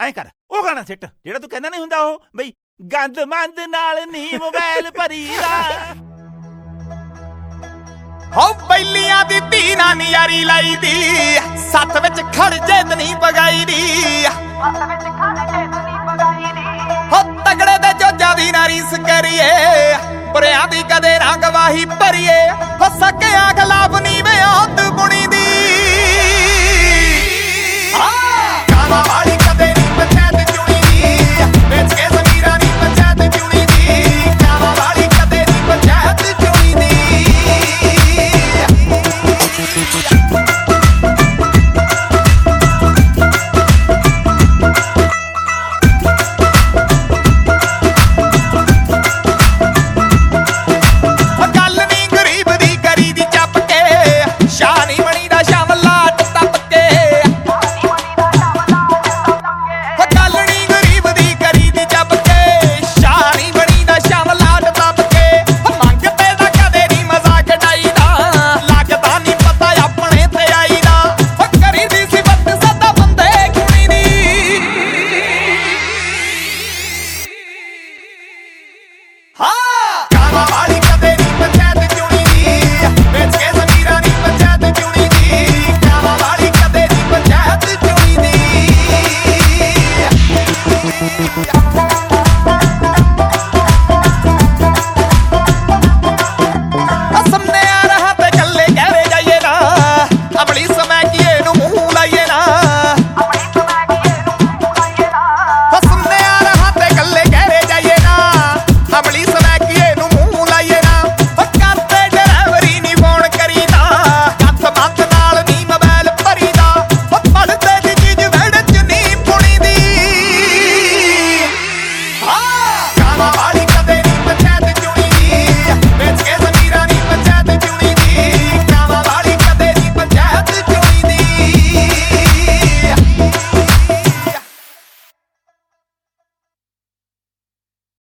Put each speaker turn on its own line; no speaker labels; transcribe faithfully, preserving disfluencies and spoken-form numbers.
ਐਂ ਕਰ ਉਹ ਗਾਣਾ ਸਿੱਟ ਜਿਹੜਾ ਤੂੰ ਕਹਿੰਦਾ ਨਹੀਂ ਹੁੰਦਾ ਉਹ ਬਈ ਗੰਦ ਮੰਦ ਨਾਲ ਨੀ ਮੋਬਾਈਲ ਭਰੀਦਾ।
ਹੋ ਬੈਲੀਆਂ ਦੀ ਧੀ ਨਾ ਨਿਆਰੀ ਲਾਈ ਦੀ ਸੱਤ ਵਿੱਚ ਖੜ ਜੇ ਤੇ ਨਹੀਂ ਪਗਾਈ ਦੀ ਸੱਤ ਵਿੱਚ ਖੜ ਜੇ ਤੇ ਨਹੀਂ ਪਗਾਈ ਦੀ ਹੋ ਤਗੜੇ ਦੇ ਜੋਜਾਂ ਦੀ ਨਾ ਰੀਸ ਕਰੀਏ ਬੁਰਿਆਂ ਦੀ ਕਦੇ ਨਾ ਗਵਾਹੀ ਭਰੀਏ ਹੋ ਸਕਿਆ ਖਿਲਾਫ ਨੀ ਵਿਆਹਤ ਬੁਣੀ ਦੀ ਹਾਂ ਕਾਵਾ ਵਾਲੀ ਕਦੇ